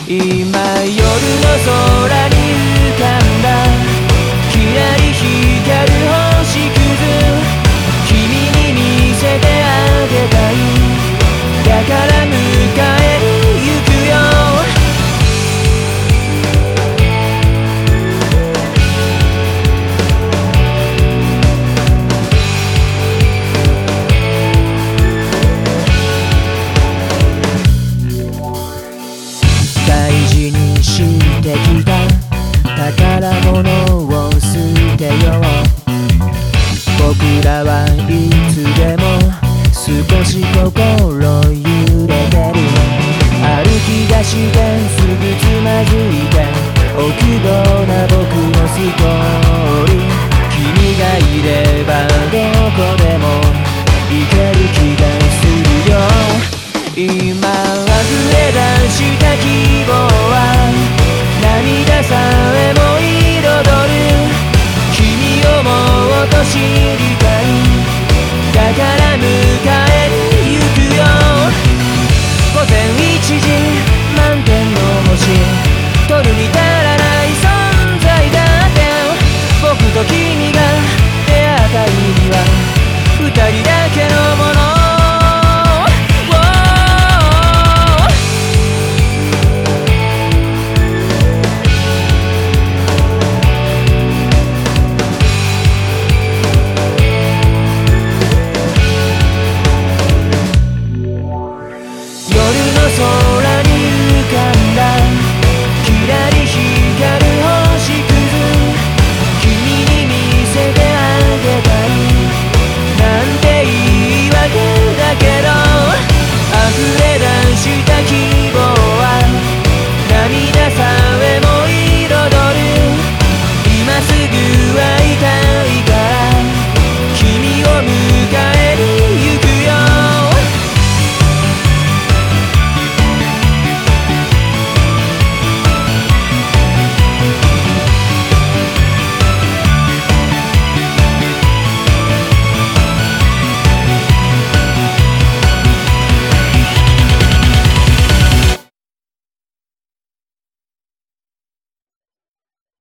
今夜の空に浮かんだきらり光る星屑、君に見せてあげたい。だから迎えに行くよ。大事にしてきた宝物を捨てよう。僕らはいつでも少し心揺れてる。歩き出してすぐつまずいて、臆病な僕の少